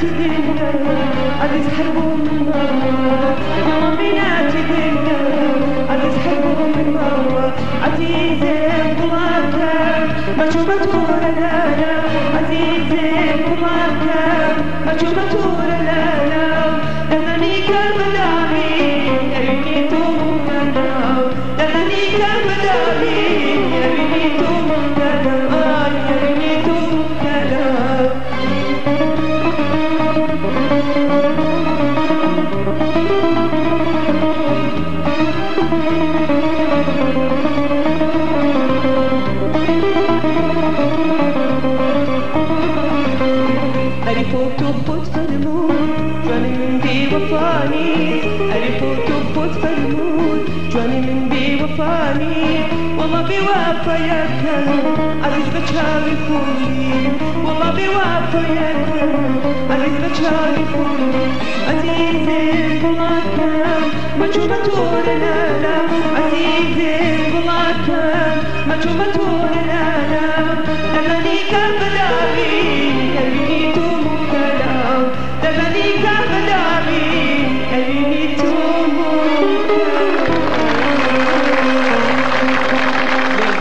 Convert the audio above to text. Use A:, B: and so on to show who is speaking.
A: دلنا عزيز حربوا من مرة مؤمنات دلنا عزيز حربوا من مرة عزيز بلاكا ما شوفته لا لا عزيز بلاكا ما شوفته لا لا دلني كالمدامي يبني تومنا دلني كالمدامي يبني تومنا يبني تومنا ألفوت تخبط فالموت جواني من بي وفاني ألفوت تخبط فالموت جواني من بي وفاني والله بوفاياك عزيز بتشاوي فولي والله بوفاياك عزيز بتشاوي فولي عزيز بلاك ما تشوفته لا لا عزيز بلاك ما تشوفته